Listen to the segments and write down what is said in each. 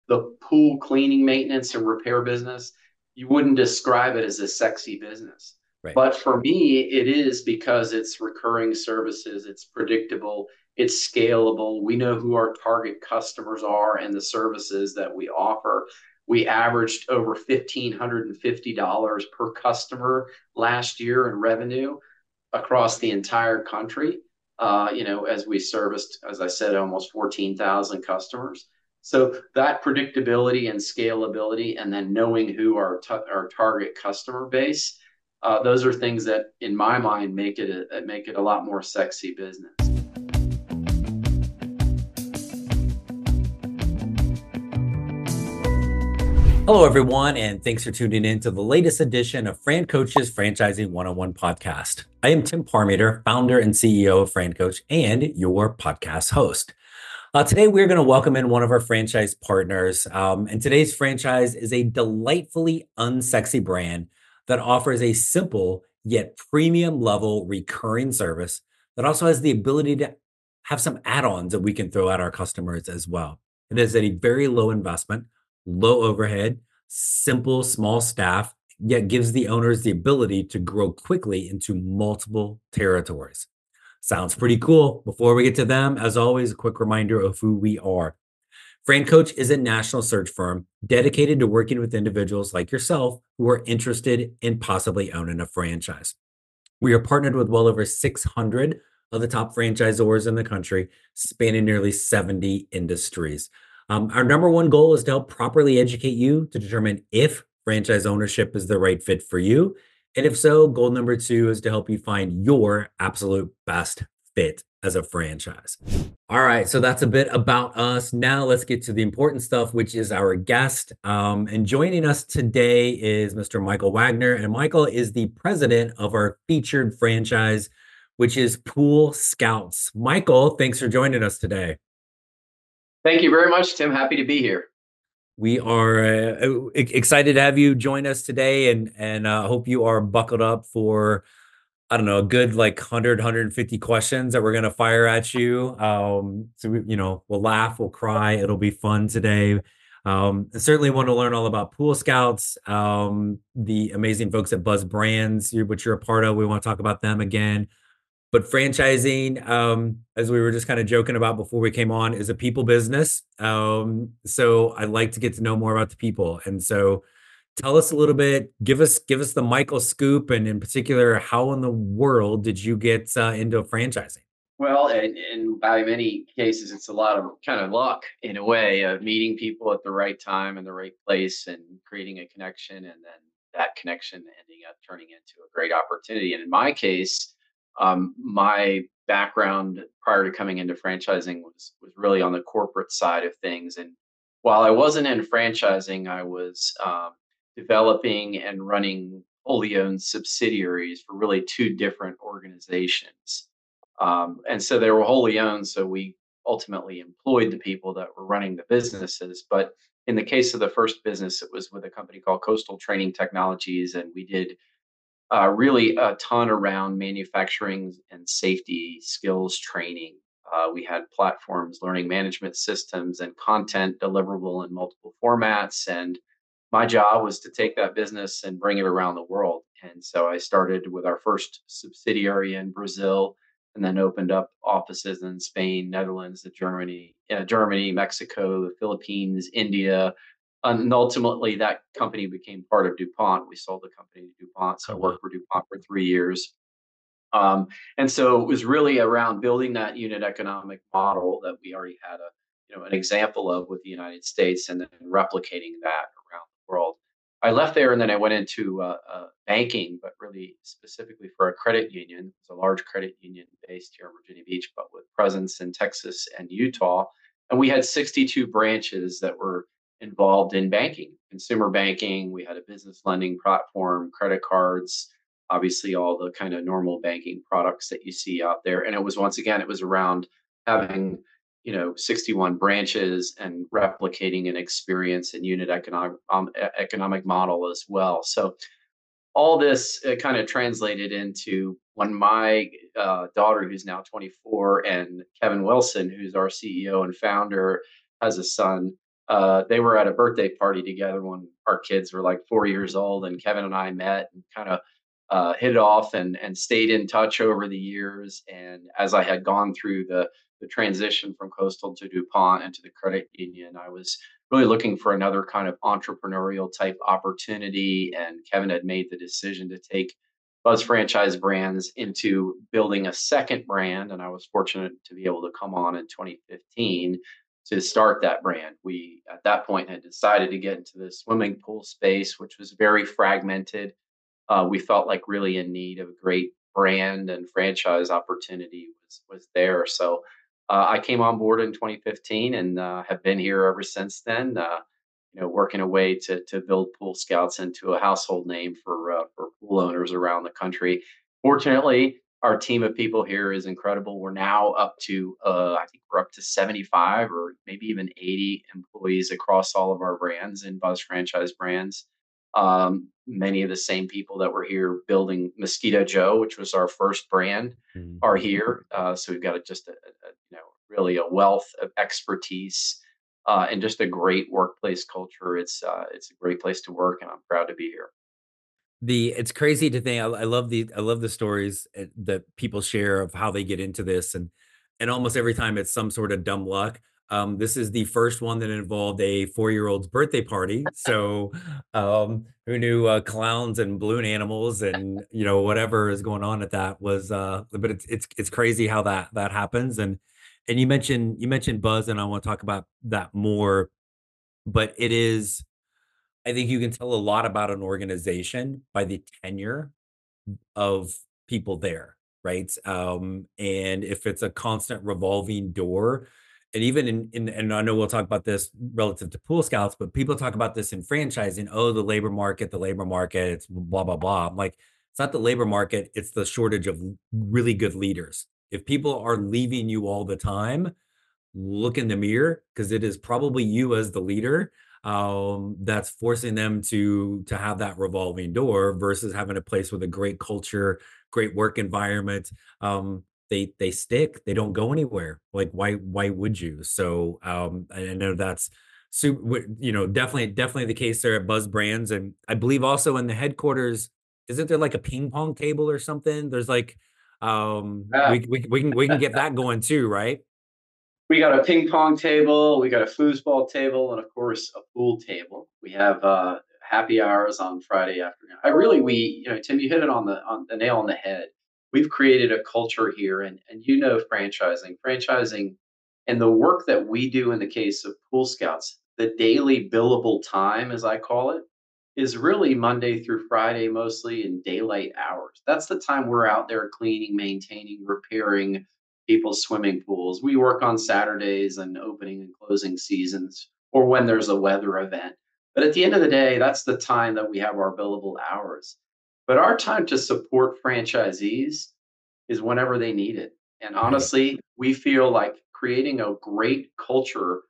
the pool cleaning, maintenance, and repair business, you wouldn't describe it as a sexy business. Right. But for me, it is because it's recurring services, it's predictable, it's scalable. We know who our target customers are and the services that we offer. We averaged over $1,550 per customer last year in revenue across the entire country. As we serviced, as I said, almost 14,000 customers. So that predictability and scalability, and then knowing who our target customer base, those are things that, in my mind, make it a lot more sexy business. Hello, everyone, and thanks for tuning in to the latest edition of Fran Coach's Franchising 101 podcast. I am Tim Parmeter, founder and CEO of Fran Coach and your podcast host. Today, we're going to welcome in one of our franchise partners. And today's franchise is a delightfully unsexy brand that offers a simple yet premium level recurring service that also has the ability to have some add-ons that we can throw at our customers as well. It is a very low investment, low overhead, simple, small staff, yet gives the owners the ability to grow quickly into multiple territories. Sounds pretty cool. Before we get to them, as always, a quick reminder of who we are. Fran Coach is a national search firm dedicated to working with individuals like yourself who are interested in possibly owning a franchise. We are partnered with well over 600 of the top franchisors in the country, spanning nearly 70 industries. Our number one goal is to help properly educate you to determine if franchise ownership is the right fit for you. And if so, goal number two is to help you find your absolute best fit as a franchise. All right, so that's a bit about us. Now let's get to the important stuff, which is our guest. And joining us today is Mr. Michael Wagner. And Michael is the president of our featured franchise, which is Pool Scouts. Michael, thanks for joining us today. Thank you very much, Tim. Happy to be here. We are excited to have you join us today, and hope you are buckled up for, I don't know, a good like 150 questions that we're going to fire at you. We'll laugh, we'll cry. It'll be fun today. I certainly want to learn all about Pool Scouts, the amazing folks at Buzz Brands, which you're a part of. We want to talk about them again. But franchising, as we were just kind of joking about before we came on, is a people business. So I'd like to get to know more about the people. And so tell us a little bit, give us the Michael scoop, and in particular, how in the world did you get into franchising? Well, and by many cases, it's a lot of kind of luck in a way of meeting people at the right time and the right place and creating a connection, and then that connection ending up turning into a great opportunity. And in my case, my background prior to coming into franchising was really on the corporate side of things. And while I wasn't in franchising, I was developing and running wholly owned subsidiaries for really two different organizations. And so they were wholly owned. So we ultimately employed the people that were running the businesses. But in the case of the first business, it was with a company called Coastal Training Technologies. And we did really a ton around manufacturing and safety skills training. We had platforms, learning management systems, and content deliverable in multiple formats. And my job was to take that business and bring it around the world. And so I started with our first subsidiary in Brazil, and then opened up offices in Spain, Netherlands, Germany, Mexico, the Philippines, India, and ultimately that company became part of DuPont. We sold the company to DuPont. So Oh, I wow. worked for DuPont for 3 years. And so it was really around building that unit economic model that we already had an example of with the United States, and then replicating that around the world. I left there and then I went into banking, but really specifically for a credit union. It's a large credit union based here in Virginia Beach, but with presence in Texas and Utah. And we had 62 branches that were involved in banking, consumer banking. We had a business lending platform, credit cards, obviously all the kind of normal banking products that you see out there. And it was, once again, it was around having 61 branches and replicating an experience and unit economic model as well. So all this kind of translated into when my daughter, who's now 24, and Kevin Wilson, who's our CEO and founder, has a son. they were at a birthday party together when our kids were like 4 years old, and Kevin and I met and kind of hit it off and stayed in touch over the years. And as I had gone through the transition from Coastal to DuPont and to the credit union, I was really looking for another kind of entrepreneurial type opportunity. And Kevin had made the decision to take Buzz Franchise Brands into building a second brand. And I was fortunate to be able to come on in 2015 to start that brand. We, at that point, had decided to get into the swimming pool space, which was very fragmented. We felt like really in need of a great brand and franchise opportunity was there. So I came on board in 2015 and have been here ever since then. Working a way to build Pool Scouts into a household name for pool owners around the country. Fortunately, our team of people here is incredible. We're now up to I think we're up to 75 or maybe even 80 employees across all of our brands in Buzz Franchise Brands. Many of the same people that were here building Mosquito Joe, which was our first brand, are Mhm. here. So we've got really a wealth of expertise and just a great workplace culture. It's a great place to work, and I'm proud to be here. It's crazy to think. I love the stories that people share of how they get into this, and almost every time it's some sort of dumb luck. This is the first one that involved a 4-year-old's birthday party. So, who knew clowns and balloon animals and whatever is going on at that was. But it's crazy how that happens. And you mentioned Buzz, and I want to talk about that more. But it is. I think you can tell a lot about an organization by the tenure of people there, right? And if it's a constant revolving door, and even and I know we'll talk about this relative to Pool Scouts, but people talk about this in franchising. Oh, the labor market, it's blah blah blah. I'm like, it's not the labor market; it's the shortage of really good leaders. If people are leaving you all the time, look in the mirror because it is probably you as the leader that's forcing them to have that revolving door versus having a place with a great culture, great work environment. They stick, they don't go anywhere. Like why would you? So I know that's super, definitely the case there at Buzz Brands. And I believe also in the headquarters, isn't there like a ping pong table or something? There's like Yeah. we can get that going too, right? We got a ping pong table, we got a foosball table, and of course a pool table. We have happy hours on Friday afternoon. Tim, you hit it on the nail on the head. We've created a culture here, and franchising, and the work that we do in the case of Pool Scouts, the daily billable time, as I call it, is really Monday through Friday, mostly in daylight hours. That's the time we're out there cleaning, maintaining, repairing people's swimming pools. We work on Saturdays and opening and closing seasons or when there's a weather event. But at the end of the day, that's the time that we have our billable hours. But our time to support franchisees is whenever they need it. And Right. honestly, we feel like creating a great culture,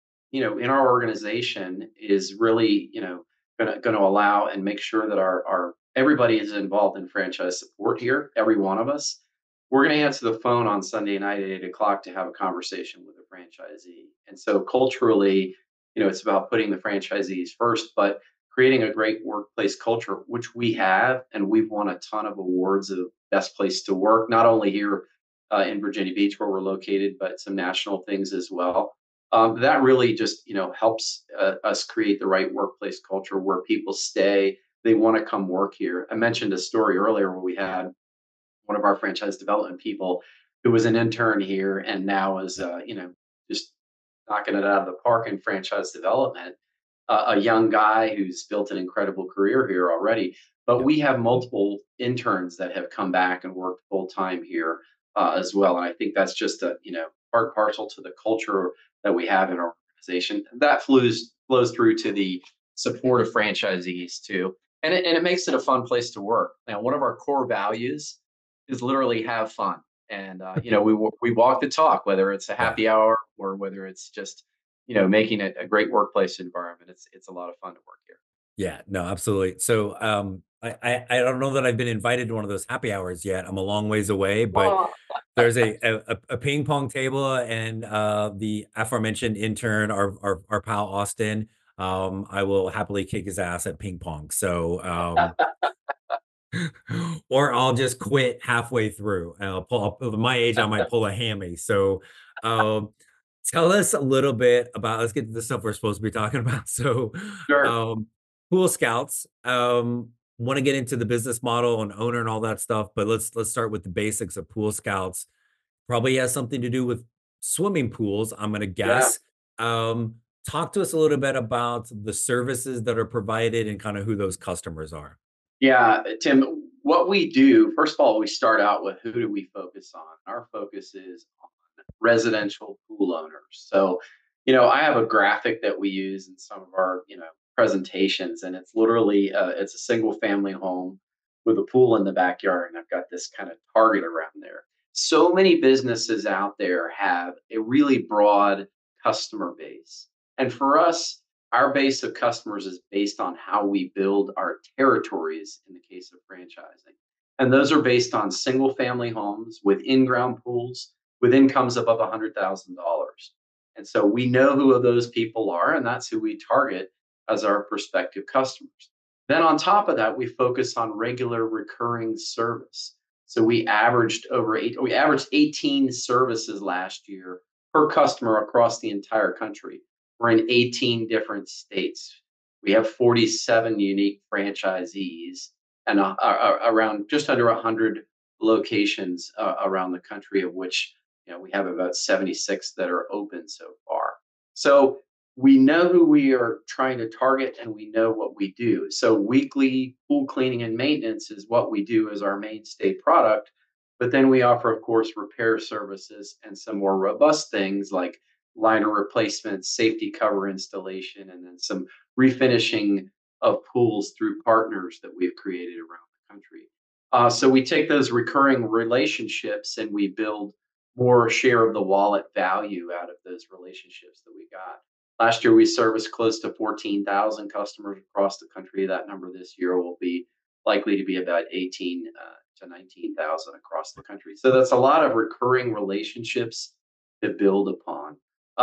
in our organization is really, going to allow and make sure that our everybody is involved in franchise support here, every one of us. We're going to answer the phone on Sunday night at 8 o'clock to have a conversation with a franchisee. And so culturally, it's about putting the franchisees first, but creating a great workplace culture, which we have, and we've won a ton of awards of best place to work, not only here in Virginia Beach where we're located, but some national things as well. That really just helps us create the right workplace culture where people stay. They want to come work here. I mentioned a story earlier where we had one of our franchise development people who was an intern here and now is just knocking it out of the park in franchise development. A young guy who's built an incredible career here already. But Yep. we have multiple interns that have come back and worked full time here as well. And I think that's just a part and parcel to the culture that we have in our organization. That flows through to the support of franchisees too, and it makes it a fun place to work. Now, one of our core values is literally have fun, and we walk the talk, whether it's a Yeah. happy hour or whether it's just making it a great workplace environment. It's a lot of fun to work here. Yeah, no, absolutely. So, I don't know that I've been invited to one of those happy hours yet. I'm a long ways away, but Well, there's a ping pong table and the aforementioned intern, our pal Austin. I will happily kick his ass at ping pong. So, or I'll just quit halfway through. And at my age, I might pull a hammy. So, um, tell us a little bit about. Let's get to the stuff we're supposed to be talking about. So, sure. um, Pool Scouts. Want to get into the business model and owner and all that stuff, but let's start with the basics of Pool Scouts. Probably has something to do with swimming pools, I'm gonna Yeah. guess. Um, Talk to us a little bit about the services that are provided and kind of who those customers are. Yeah, Tim, what we do, first of all, we start out with who do we focus on? Our focus is on residential pool owners. So, I have a graphic that we use in some of our, presentations, and it's literally it's a single family home with a pool in the backyard, and I've got this kind of target around there. So many businesses out there have a really broad customer base. And for us, our base of customers is based on how we build our territories in the case of franchising. And those are based on single family homes with in ground pools with incomes above $100,000. And so we know who those people are, and that's who we target as our prospective customers. Then on top of that, we focus on regular recurring service. So we averaged 18 services last year per customer across the entire country. We're in 18 different states. We have 47 unique franchisees and around just under 100 locations around the country, of which we have about 76 that are open so far. So we know who we are trying to target and we know what we do. So weekly pool cleaning and maintenance is what we do as our mainstay product. But then we offer, of course, repair services and some more robust things like liner replacements, safety cover installation, and then some refinishing of pools through partners that we've created around the country. So we take those recurring relationships and we build more share of the wallet value out of those relationships that we got. Last year, we serviced close to 14,000 customers across the country. That number this year will be likely to be about 18 to 19,000 across the country. So that's a lot of recurring relationships to build upon.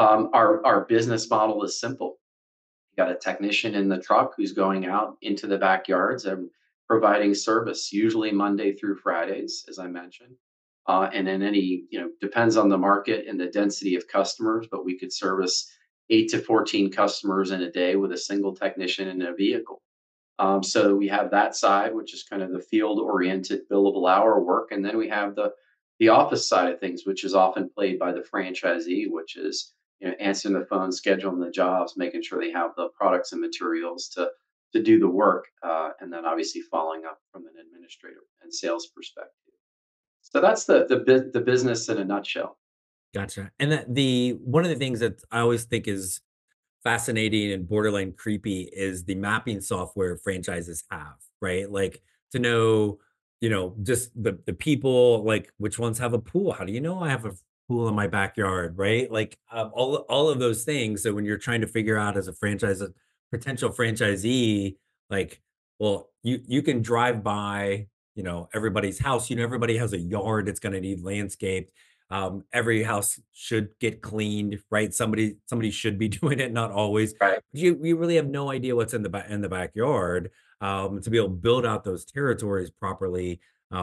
Our business model is simple. You got a technician in the truck who's going out into the backyards and providing service, usually Monday through Fridays, as I mentioned. And then depends on the market and the density of customers, but we could service 8 to 14 customers in a day with a single technician in a vehicle. So we have that side, which is kind of the field-oriented billable hour work, and then we have the office side of things, which is often played by the franchisee, which is answering the phone, scheduling the jobs, making sure they have the products and materials to do the work, and then obviously following up from an administrative and sales perspective. So that's the business in a nutshell. Gotcha. And that the one of the things that I always think is fascinating and borderline creepy is the mapping software franchises have, right? Like to know, just the people, like which ones have a pool. How do you know I have a pool in my backyard, right? Like all of those things. So when you're trying to figure out as a potential franchisee, like, well, you can drive by, everybody's house. Everybody has a yard that's going to need landscaped. Every house should get cleaned, right? Somebody should be doing it, not always. Right. You really have no idea what's in the backyard. To be able to build out those territories properly.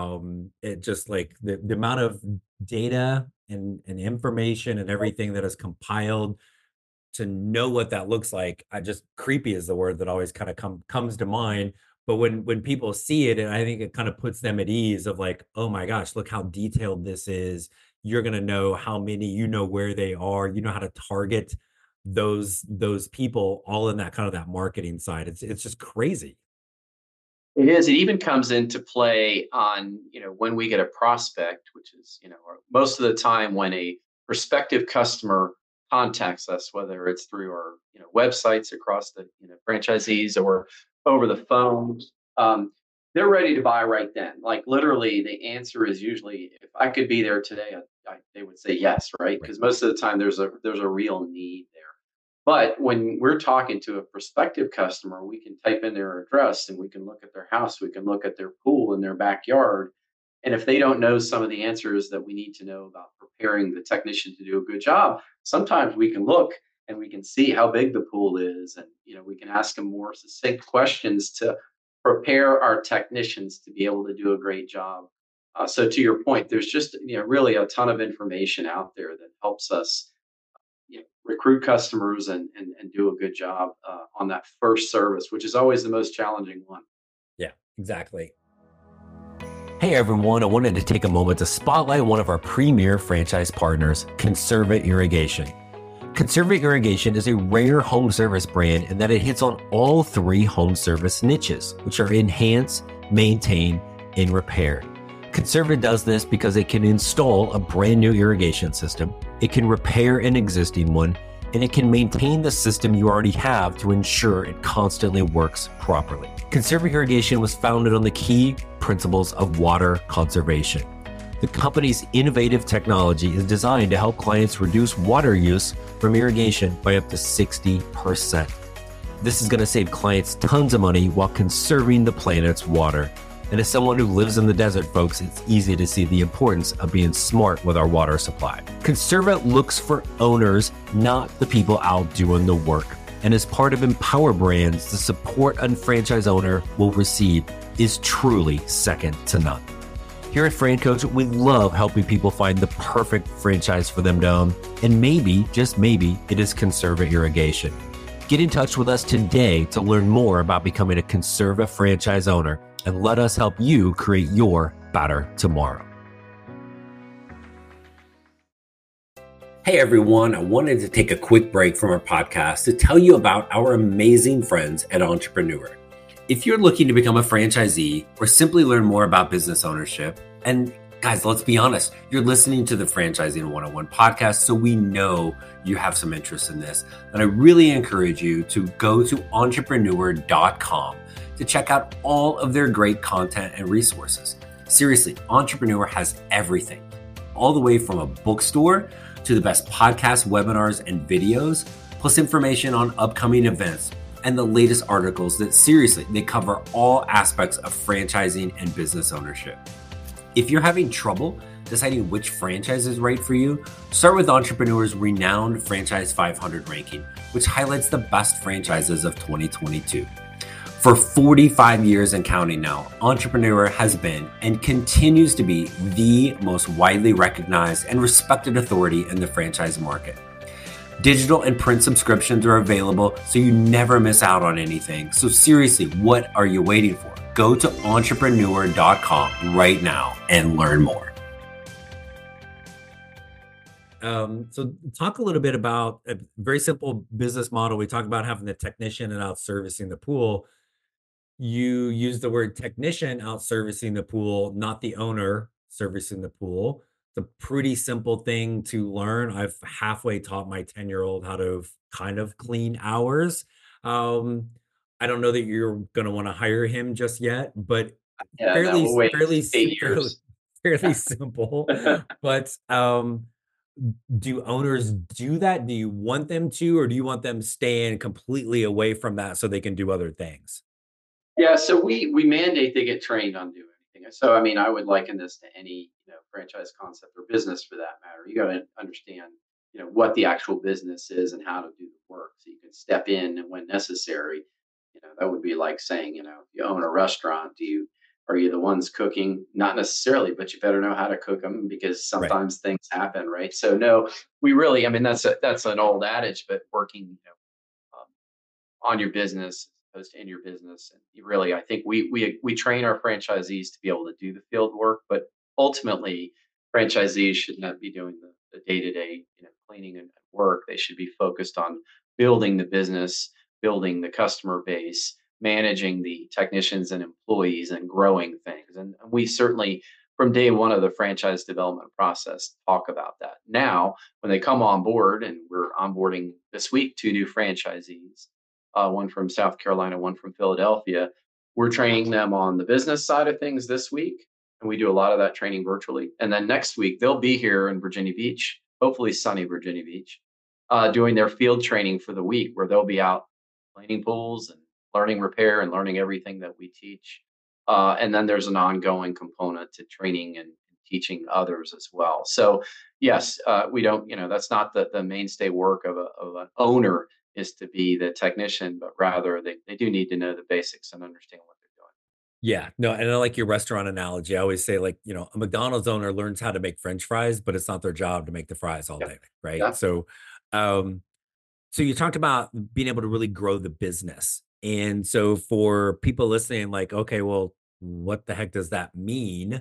It just like the amount of data and information and everything that is compiled to know what that looks like. I just creepy is the word that always kind of comes to mind. But when people see it, and I think it kind of puts them at ease of like, oh my gosh, look how detailed this is. You're gonna know how many, where they are, how to target those people all in that kind of that marketing side. It's just crazy. It is. It even comes into play on, when we get a prospect, which is, or most of the time when a prospective customer contacts us, whether it's through our, websites across the, franchisees or over the phone, they're ready to buy right then. Like literally, the answer is usually, if I could be there today, they would say yes, right? Right. Because most of the time there's a real need there. But when we're talking to a prospective customer, we can type in their address and we can look at their house, we can look at their pool in their backyard. And if they don't know some of the answers that we need to know about preparing the technician to do a good job, sometimes we can look and we can see how big the pool is. And, we can ask them more succinct questions to prepare our technicians to be able to do a great job. So to your point, there's just, really a ton of information out there that helps us recruit customers and do a good job on that first service, which is always the most challenging one. Yeah, exactly. Hey everyone, I wanted to take a moment to spotlight one of our premier franchise partners, Conserva Irrigation. Conserva Irrigation is a rare home service brand in that it hits on all three home service niches, which are enhance, maintain, and repair. Conserva does this because it can install a brand new irrigation system, it can repair an existing one, and it can maintain the system you already have to ensure it constantly works properly. Conserva Irrigation was founded on the key principles of water conservation. The company's innovative technology is designed to help clients reduce water use from irrigation by up to 60%. This is going to save clients tons of money while conserving the planet's water. And as someone who lives in the desert, folks, it's easy to see the importance of being smart with our water supply. Conserva looks for owners, not the people out doing the work. And as part of Empower Brands, the support a franchise owner will receive is truly second to none. Here at FranCoach, we love helping people find the perfect franchise for them to own. And maybe, just maybe, it is Conserva Irrigation. Get in touch with us today to learn more about becoming a Conserva franchise owner and let us help you create your better tomorrow. Hey everyone, I wanted to take a quick break from our podcast to tell you about our amazing friends at Entrepreneur. If you're looking to become a franchisee or simply learn more about business ownership, and guys, let's be honest, you're listening to the Franchising 101 podcast, so we know you have some interest in this. And I really encourage you to go to entrepreneur.com to check out all of their great content and resources. Seriously, Entrepreneur has everything, all the way from a bookstore to the best podcasts, webinars, and videos, plus information on upcoming events and the latest articles that seriously, they cover all aspects of franchising and business ownership. If you're having trouble deciding which franchise is right for you, start with Entrepreneur's renowned Franchise 500 ranking, which highlights the best franchises of 2022. For 45 years and counting now, Entrepreneur has been and continues to be the most widely recognized and respected authority in the franchise market. Digital and print subscriptions are available, so you never miss out on anything. So seriously, what are you waiting for? Go to entrepreneur.com right now and learn more. So talk a little bit about a very simple business model. We talked about having the technician and out servicing the pool. You use the word technician out servicing the pool, not the owner servicing the pool. It's a pretty simple thing to learn. I've halfway taught my 10-year-old how to kind of clean hours. I don't know that you're going to want to hire him just yet, but Yeah, no, we'll wait fairly, 8 years. fairly simple. But do owners do that? Do you want them to, or do you want them staying completely away from that so they can do other things? Yeah, so we mandate they get trained on doing anything. So I mean, I would liken this to any franchise concept or business for that matter. You got to understand what the actual business is and how to do the work, so you can step in when necessary. That would be like saying you own a restaurant. Are you the ones cooking? Not necessarily, but you better know how to cook them because Right. sometimes things happen, right? So no, we really, I mean, that's an old adage, but working um, on your business as opposed to in your business. And you really, I think we train our franchisees to be able to do the field work, but ultimately, franchisees should not be doing the day-to-day, cleaning and work. They should be focused on building the business, building the customer base, managing the technicians and employees, and growing things. And we certainly, from day one of the franchise development process, talk about that. Now, when they come on board, and we're onboarding this week 2 new franchisees, one from South Carolina, one from Philadelphia. We're training them on the business side of things this week, and we do a lot of that training virtually. And then next week, they'll be here in Virginia Beach, hopefully sunny Virginia Beach. doing their field training for the week, where they'll be out cleaning pools and learning repair and learning everything that we teach. And then there's an ongoing component to training and teaching others as well. So yes, we don't, that's not the mainstay work of an owner, is to be the technician, but rather they do need to know the basics and understand what they're doing. Yeah, no, and I like your restaurant analogy. I always say, like, a McDonald's owner learns how to make French fries, but it's not their job to make the fries all Yeah. day, right? Yeah. Um, so you talked about being able to really grow the business. And so for people listening, like, okay, well, what the heck does that mean?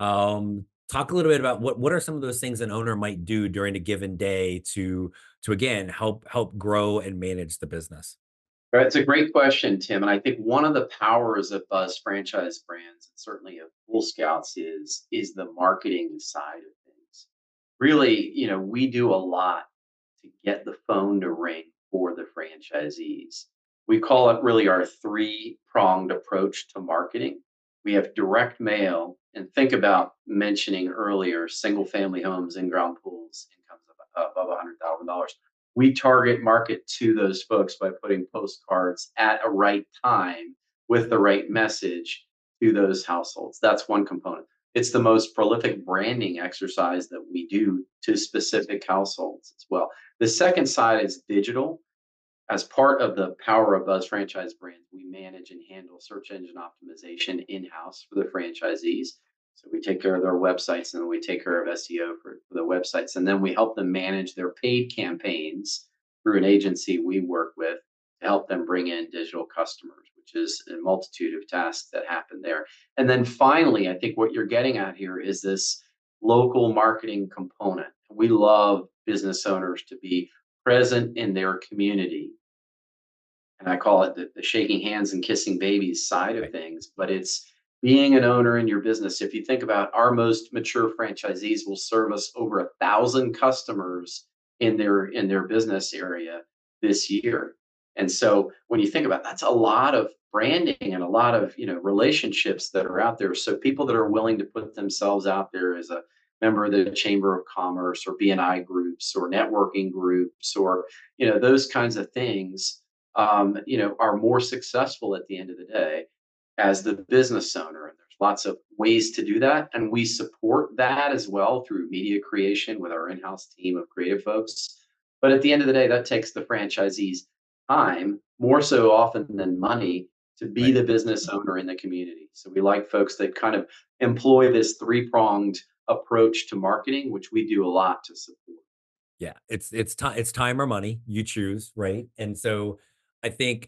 Talk a little bit about what are some of those things an owner might do during a given day to again help grow and manage the business. Right, it's a great question, Tim. And I think one of the powers of Buzz franchise brands, and certainly of Pool Scouts, is the marketing side of things. Really, we do a lot to get the phone to ring for the franchisees. We call it really our three-pronged approach to marketing. We have direct mail, and think about mentioning earlier single family homes, in-ground pools, incomes above $100,000. We target market to those folks by putting postcards at a right time with the right message to those households. That's one component. It's the most prolific branding exercise that we do to specific households as well. The second side is digital. As part of the Power of Buzz franchise brand, we manage and handle search engine optimization in-house for the franchisees. So we take care of their websites, and then we take care of SEO for the websites. And then we help them manage their paid campaigns through an agency we work with to help them bring in digital customers, which is a multitude of tasks that happen there. And then finally, I think what you're getting at here is this local marketing component. We love business owners to be present in their community, and I call it the shaking hands and kissing babies side of Right. things, but it's being an owner in your business. If you think about, our most mature franchisees will service over 1,000 customers in their business area this year. And so when you think about, that's a lot of branding and a lot of relationships that are out there. So people that are willing to put themselves out there as a member of the Chamber of Commerce or BNI groups or networking groups or those kinds of things, are more successful at the end of the day as the business owner. And there's lots of ways to do that. And we support that as well through media creation with our in-house team of creative folks. But at the end of the day, that takes the franchisees time, more so often than money, to be Right. the business owner in the community. So we like folks that kind of employ this three-pronged approach to marketing, which we do a lot to support. Yeah, it's time or money, you choose, right? And so I think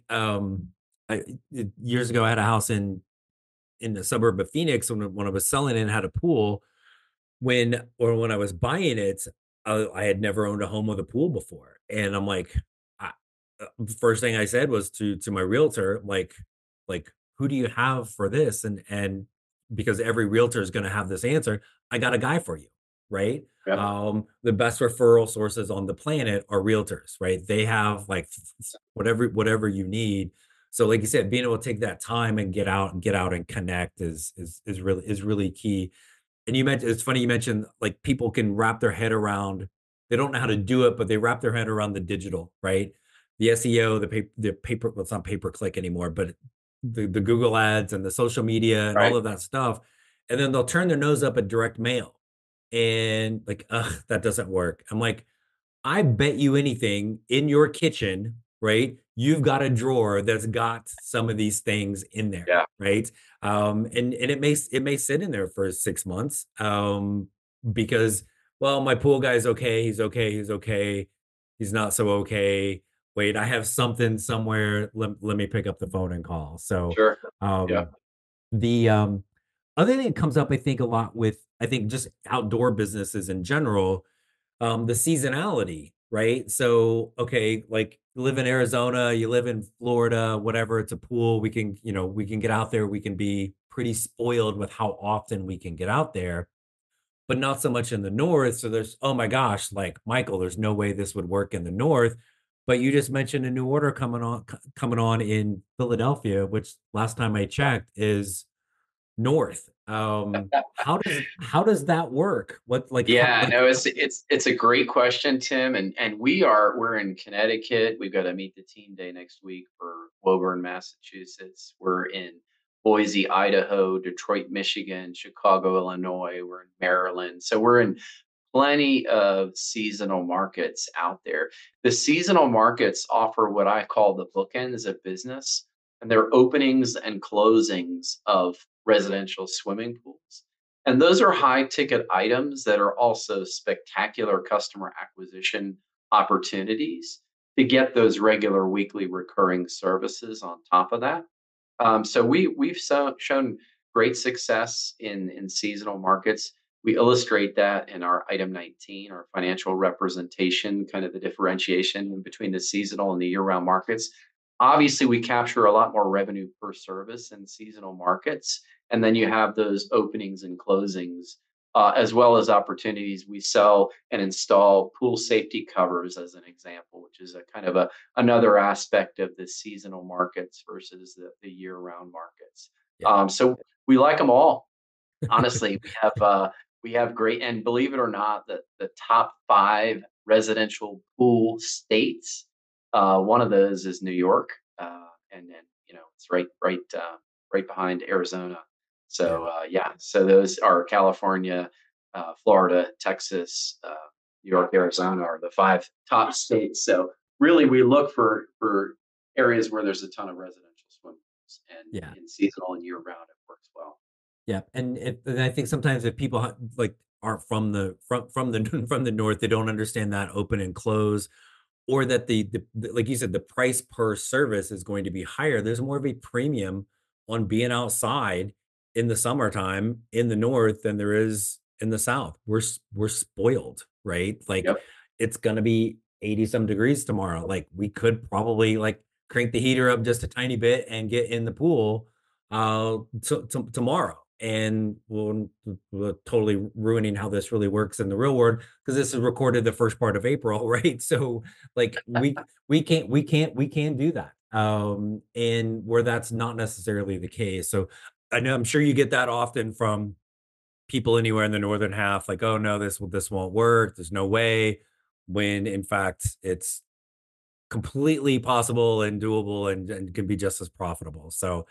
years ago I had a house in the suburb of Phoenix when I was selling it and had a pool. When I was buying it, I had never owned a home with a pool before, and I'm like, I, first thing I said was to my realtor, like who do you have for this? And because every realtor is going to have this answer, I got a guy for you, right? Yep. The best referral sources on the planet are realtors, right? They have like whatever you need. So, like you said, being able to take that time and get out and connect is really key. And you mentioned, it's funny you mentioned, like, people can wrap their head around, they don't know how to do it, but they wrap their head around the digital, right? The SEO, the paper, well, it's not pay per click anymore, but the Google ads and the social media and all Right. of that stuff. And then they'll turn their nose up at direct mail and like, ugh, that doesn't work. I'm like, I bet you anything in your kitchen, right? You've got a drawer that's got some of these things in there, Yeah. right? And it may sit in there for 6 months, because, well, my pool guy's okay, he's okay, he's okay, he's not so okay. Wait, I have something somewhere. Let me pick up the phone and call. So, Sure. Yeah. um, the other thing that comes up, I think, a lot with, I think, just outdoor businesses in general, the seasonality, right? So, okay, like, you live in Arizona, you live in Florida, whatever, it's a pool. We can get out there. We can be pretty spoiled with how often we can get out there, but not so much in the north. So oh my gosh, like, Michael, there's no way this would work in the north. But you just mentioned a new order coming on in Philadelphia, which last time I checked is north. How does that work? What like how Yeah, like no, it's a great question, Tim, and we're in Connecticut. We've got to meet the team day next week for Woburn, Massachusetts. We're in Boise, Idaho, Detroit, Michigan, Chicago, Illinois. We're in Maryland. So we're in plenty of seasonal markets out there. The seasonal markets offer what I call the bookends of business, and they're openings and closings of residential swimming pools. And those are high ticket items that are also spectacular customer acquisition opportunities to get those regular weekly recurring services on top of that. So we've shown great success in seasonal markets. We illustrate that in our item 19, our financial representation, kind of the differentiation between the seasonal and the year-round markets. Obviously, we capture a lot more revenue per service in seasonal markets, and then you have those openings and closings, as well as opportunities. We sell and install pool safety covers, as an example, which is a kind of another aspect of the seasonal markets versus the year-round markets. yeah. So we like them all. Honestly, we have great, and believe it or not, the top five residential pool states. One of those is New York, and then it's right behind Arizona. So Yeah. yeah, so those are California, Florida, Texas, New York, Arizona are the five top states. So really, we look for areas where there's a ton of residential swimming pools, Yeah. and in seasonal and year round, it works well. Yeah, and I think sometimes if people like aren't from the from the north, they don't understand that open and close, or that like you said, the price per service is going to be higher. There's more of a premium on being outside in the summertime in the north than there is in the south. We're spoiled, right? Like Yep. it's gonna be 80 some degrees tomorrow. Like we could probably like crank the heater up just a tiny bit and get in the pool tomorrow. And we're totally ruining how this really works in the real world because this is recorded the first part of April, right? So like we can't do that. And where that's not necessarily the case. So I know I'm sure you get that often from people anywhere in the northern half, like, oh no, this won't work. There's no way. When in fact it's completely possible and doable and can be just as profitable. So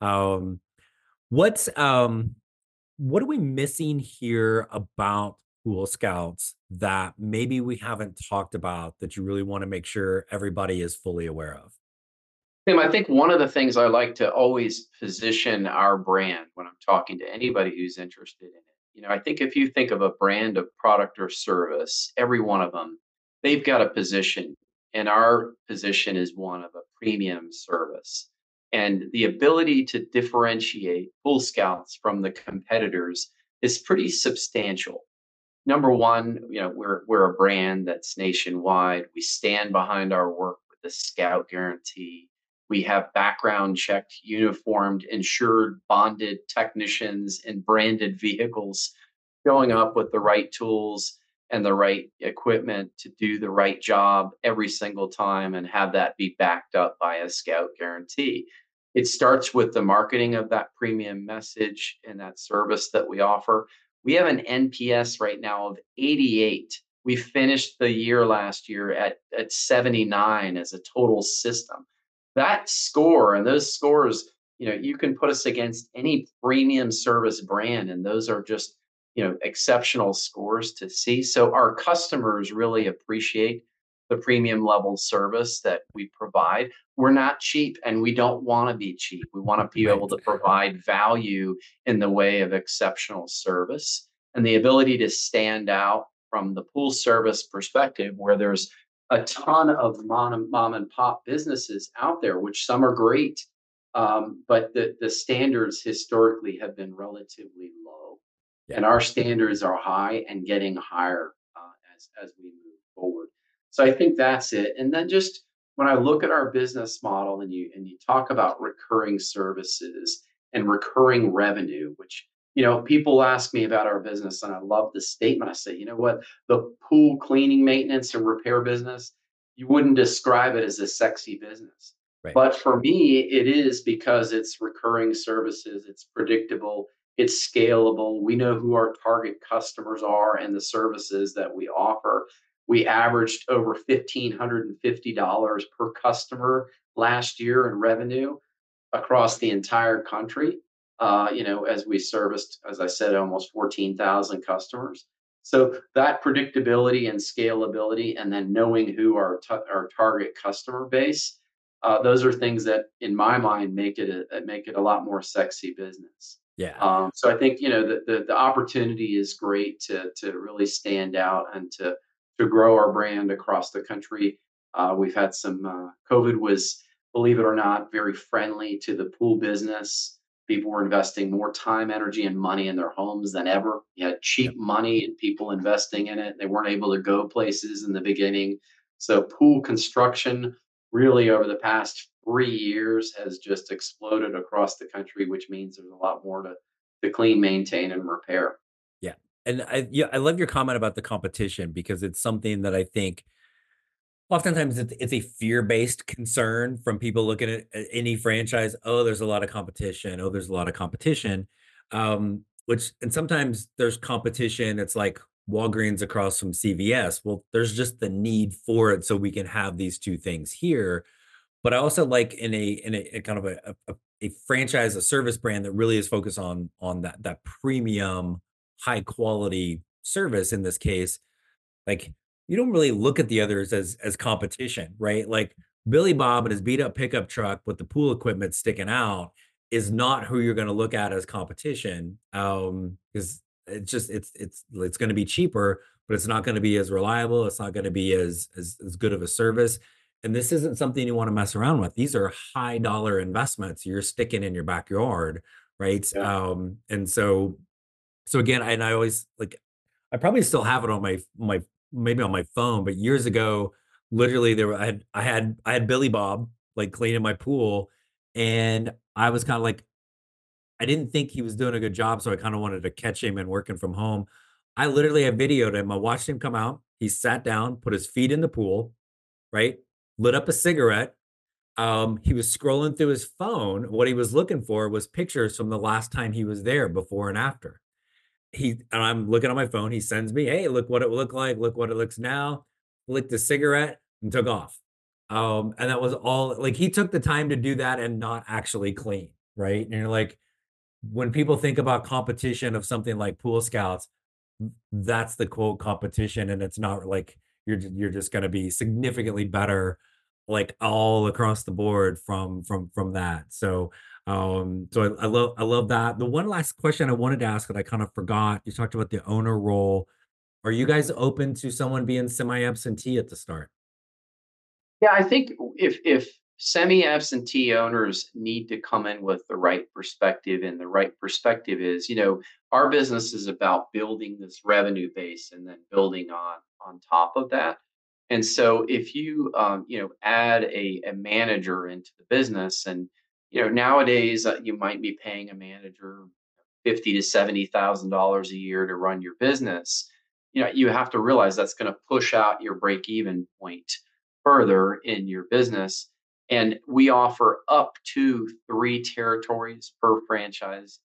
um what's what are we missing here about Pool Scouts that maybe we haven't talked about that you really want to make sure everybody is fully aware of? Tim, I think one of the things I like to always position our brand when I'm talking to anybody who's interested in it. I think if you think of a brand of product or service, every one of them, they've got a position, and our position is one of a premium service. And the ability to differentiate Pool Scouts from the competitors is pretty substantial. Number one, we're a brand that's nationwide. We stand behind our work with the Scout Guarantee. We have background checked, uniformed, insured, bonded technicians in branded vehicles showing up with the right tools and the right equipment to do the right job every single time and have that be backed up by a Scout Guarantee. It starts with the marketing of that premium message and that service that we offer. We have an NPS right now of 88. We finished the year last year at 79 as a total system. That score and those scores, you can put us against any premium service brand, and those are just, exceptional scores to see. So our customers really appreciate the premium level service that we provide. We're not cheap and we don't want to be cheap. We want to be able Right. to provide value in the way of exceptional service and the ability to stand out from the pool service perspective, where there's a ton of mom and pop businesses out there, which some are great, but the standards historically have been relatively low, Yeah. and our standards are high and getting higher as we move forward. So I think that's it. And then just when I look at our business model and you talk about recurring services and recurring revenue, which people ask me about our business, and I love the statement. I say, you know what, the pool cleaning, maintenance, and repair business, you wouldn't describe it as a sexy business. Right. But for me, it is because it's recurring services, it's predictable, it's scalable. We know who our target customers are and the services that we offer. We averaged over $1,550 per customer last year in revenue across the entire country. As we serviced, as I said, almost 14,000 customers. So that predictability and scalability, and then knowing who our target customer base, those are things that, in my mind, make it a lot more sexy business. Yeah. So I think the opportunity is great to really stand out and to grow our brand across the country. We've had some COVID was, believe it or not, very friendly to the pool business. People were investing more time, energy, and money in their homes than ever. You had Yep. cheap money and people investing in it. They weren't able to go places in the beginning. So pool construction really over the past 3 years has just exploded across the country, which means there's a lot more to clean, maintain, and repair. Yeah. And I love your comment about the competition because it's something that I think oftentimes it's a fear-based concern from people looking at any franchise. Oh, there's a lot of competition. Oh, there's a lot of competition. Which and sometimes there's competition. It's like Walgreens across from CVS. Well, there's just the need for it so we can have these two things here. But I also like in a kind of a franchise, a service brand that really is focused on that premium, high quality service in this case, like, you don't really look at the others as competition, right? Like, Billy Bob and his beat up pickup truck with the pool equipment sticking out is not who you're gonna look at as competition, because it's gonna be cheaper, but it's not gonna be as reliable, it's not gonna be as good of a service, and this isn't something you wanna mess around with. These are high dollar investments you're sticking in your backyard, right? Yeah. So again, and I always like I probably still have it on my maybe on my phone, but years ago, literally there were I had Billy Bob like cleaning my pool, and I was kind of like I didn't think he was doing a good job, so I kind of wanted to catch him and working from home. I literally have videoed him. I watched him come out. He sat down, put his feet in the pool, right? Lit up a cigarette. He was scrolling through his phone. What he was looking for was pictures from the last time he was there, before and after. And I'm looking on my phone, he sends me, "Hey, look what it looked like, look what it looks now." Licked a cigarette and took off. And that was all like, he took the time to do that and not actually clean, right? And you're like, when people think about competition of something like Pool Scouts, that's the quote competition, and it's not like you're just gonna be significantly better, like, all across the board from that. So I love that. The one last question I wanted to ask that I kind of forgot, you talked about the owner role. Are you guys open to someone being semi-absentee at the start? Yeah, I think if semi-absentee owners need to come in with the right perspective, and the right perspective is, our business is about building this revenue base and then building on top of that. And so if you add a manager into the business, and nowadays you might be paying a manager 50 to $70,000 a year to run your business. You have to realize that's going to push out your break even point further in your business. And we offer up to 3 territories per franchise.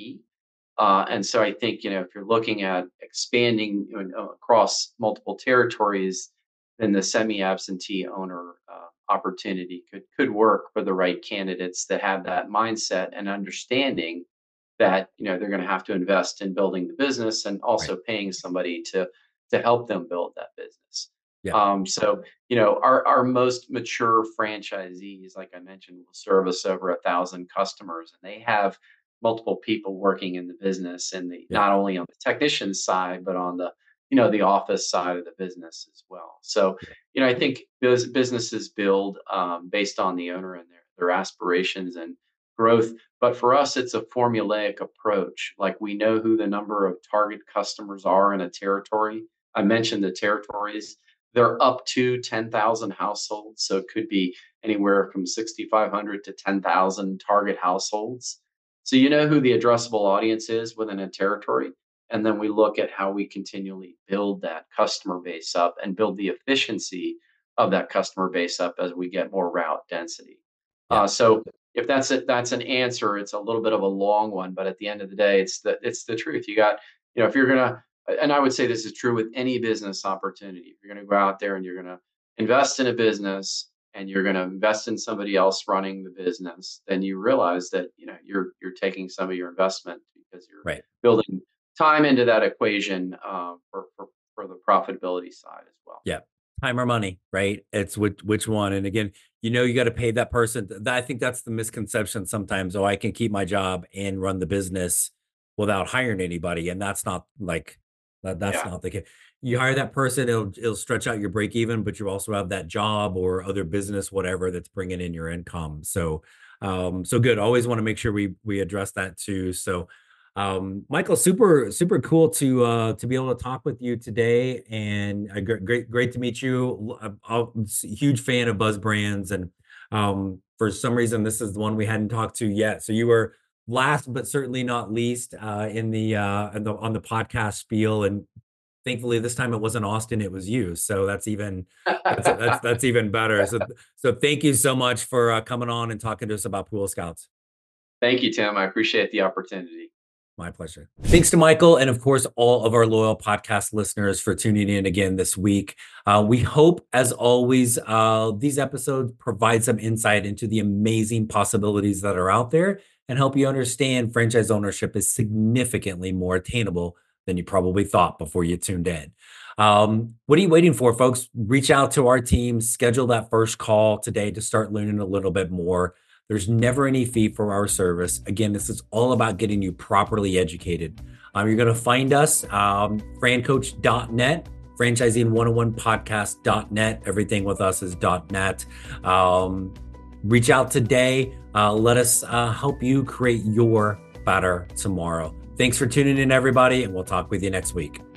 And so I think, if you're looking at expanding across multiple territories, then the semi-absentee owner opportunity could work for the right candidates that have that mindset and understanding that they're going to have to invest in building the business and Right. also paying somebody to help them build that business. Yeah. So our most mature franchisees, like I mentioned, will service over 1,000 customers, and they have multiple people working in the business, and the Yeah. not only on the technician side, but on the the office side of the business as well. So Yeah. I think those businesses build based on the owner and their aspirations and growth. But for us, it's a formulaic approach. Like, we know who the number of target customers are in a territory. I mentioned the territories. They're up to 10,000 households. So it could be anywhere from 6,500 to 10,000 target households. So you know who the addressable audience is within a territory. And then we look at how we continually build that customer base up and build the efficiency of that customer base up as we get more route density. Yeah. So if that's an answer, it's a little bit of a long one, but at the end of the day, it's the truth. You got, if you're gonna, and I would say this is true with any business opportunity. If you're gonna go out there and you're gonna invest in a business and you're gonna invest in somebody else running the business, then you realize that you're taking some of your investment because you're Right. building time into that equation for the profitability side as well. Yeah. Time or money, right? It's which one. And again, you got to pay that person. I think that's the misconception sometimes. Oh, I can keep my job and run the business without hiring anybody. And that's not like that's Yeah. not the case. You hire that person, it'll stretch out your break even, but you also have that job or other business, whatever that's bringing in your income. So, so good. Always want to make sure we address that too. So, Michael, super cool to be able to talk with you today, and great to meet you. I'm a huge fan of Buzz Brands, and for some reason this is the one we hadn't talked to yet. So you were last but certainly not least on the podcast spiel, and thankfully this time it wasn't Austin, it was you. So that's even better. So thank you so much for coming on and talking to us about Pool Scouts. Thank you, Tim. I appreciate the opportunity. My pleasure. Thanks to Michael, and of course, all of our loyal podcast listeners for tuning in again this week. We hope, as always, these episodes provide some insight into the amazing possibilities that are out there and help you understand franchise ownership is significantly more attainable than you probably thought before you tuned in. What are you waiting for, folks? Reach out to our team, schedule that first call today to start learning a little bit more. There's never any fee for our service. Again, this is all about getting you properly educated. You're going to find us, francoach.net, franchising101podcast.net. Everything with us is .net. Reach out today. Let us help you create your better tomorrow. Thanks for tuning in, everybody, and we'll talk with you next week.